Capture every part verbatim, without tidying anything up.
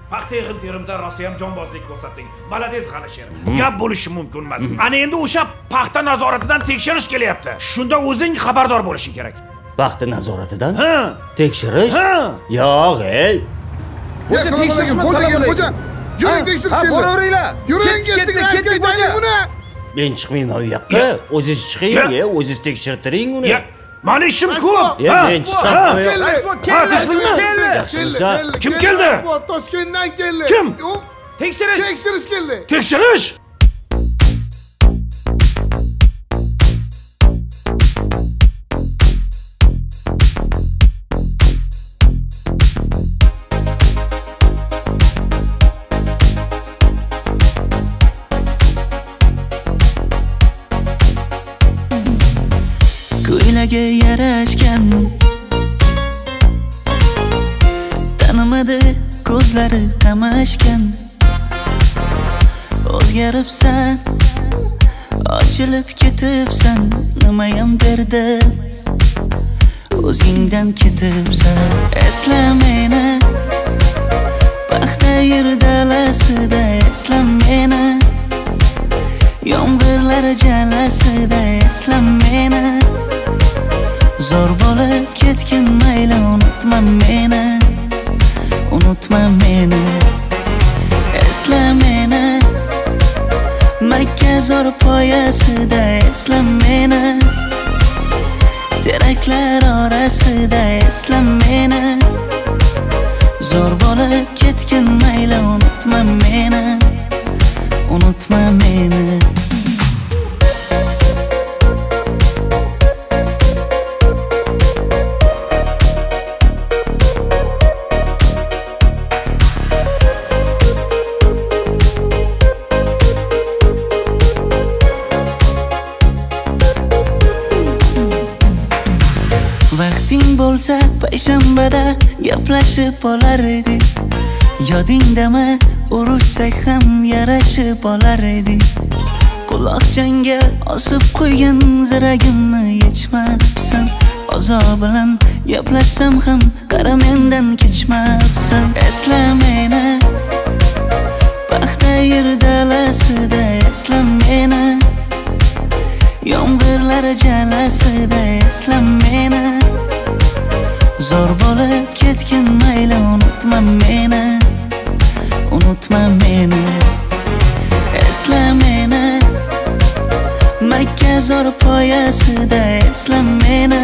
paxta yig'im terimda rosa ham jonbozlik ko'rsating. Malades G'anisher. Gap bo'lishi mumkin emas. Ana endi o'sha paxta nazoratidan tekshirish kelyapti. Shunda o'zing xabardor bo'lishing kerak. Paxta nazoratidan? Ha. Tekshirish? Ha. Yo'q, ey. Xo'ja tekshirishni xo'ja, xo'ja. Yuring tekshirish kerak. Boraveringlar. Yuring, ketdik, ketdik, qo'ying uni. Men chiqmayman u yoqqa. O'zingiz chiqing, o'zingiz tekshirtiring uni. Mani ishim ko'p. Men chiqsam, keldi. Keldi. Kim keldi? Toshkentdan keldi. Kim? Tekshirish. Tekshirish keldi. Tekshirish? Ko'ylaga yarashgan tanimadi ko'zlari qamashgan o'zgaribsan ochilib ketibsan nimayam derdi o'zingdan ketibsan esla meni paxta yer dalasida esla meni yomg'irlar jalasida esla meni zo'r bo'lib ketgin mayli unutma meni unutma meni esla meni Makka zo'r poyasida esla meni teraklar orasida esla meni zo'r bo'lib ketgin mayli unutma meni unutma meni Vaqting bo'lsa payshanbada gaplashib olar edik yodingdami urushsak ham yarashib olar edik quloqchangga osib qo'ygan ziragimni yechmabsan ozob bilan gaplashsam ham qara mendan kechmabsan esla meni paxta yer dalasida esla meni yomg'irlar jalasida esla meni zo'r bo'lib ketgin mayli unutma meni unutma meni esla meni Makka zo'r poyasida esla meni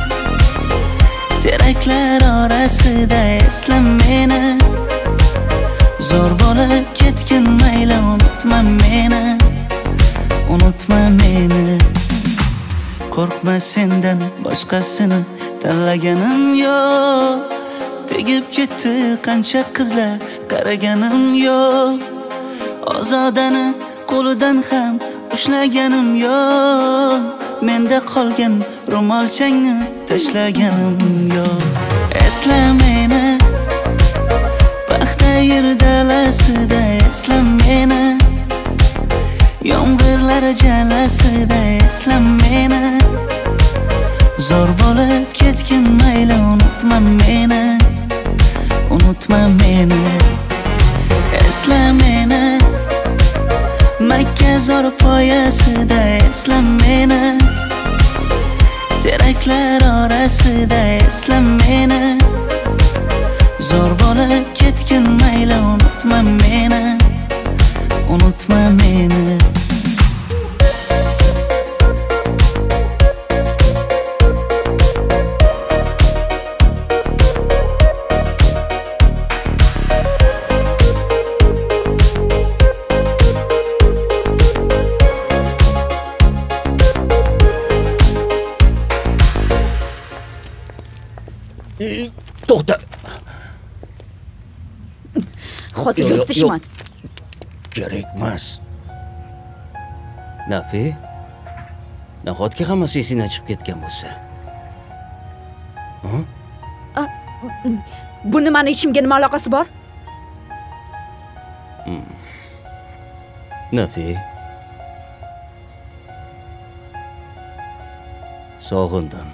teraklar orasida esla meni zo'r bo'lib ketgin mayli unutma meni unutma meni qo'rqma sendan boshqasini tanlaganim yo'q tegib ketdi qancha qizlar qaraganim yo'q ozodani qo'lidan ham ushlaganim yo'q menda qolgan ro'molchangni tashlaganim yo'q esla meni paxta yer dalasida esla meni yomg'irlar jalasida esla meni zo'r bo'lib ketgin mayli unutma meni unutma meni esla meni Makka zo'r poyasida esla meni teraklar orasida esla meni zo'r bo'lib ketgin mayli unutma meni unutma meni To'xta. Hozir yurtishman. Kerak emas. Nafi? Nahotki hammasi esingdan chiqib ketgan bo'lsa? Ha? Bu nimani ishimga nima aloqasi bor? Nafi? Sog'indim.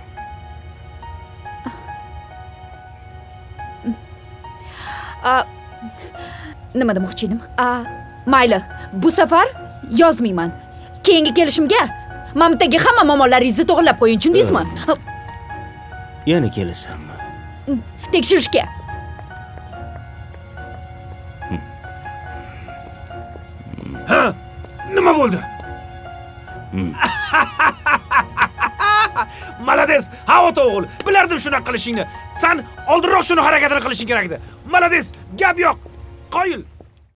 Nima demoqchi edim? A, mayli. Bu safar yozmayman. Keyingi kelishimga mamtagi hamma momollaringizni to'g'irlab qo'ying, tushundingizmi? Yana kelasanmi? Tekshirishga. Ha? Nima bo'ldi? Malades, ha ota o'g'il. Bilardim shunaqa qilishingni. Sen oldinroq shuni harakatini qilishing kerak edi. Malades, gap yo'q. Qoyil.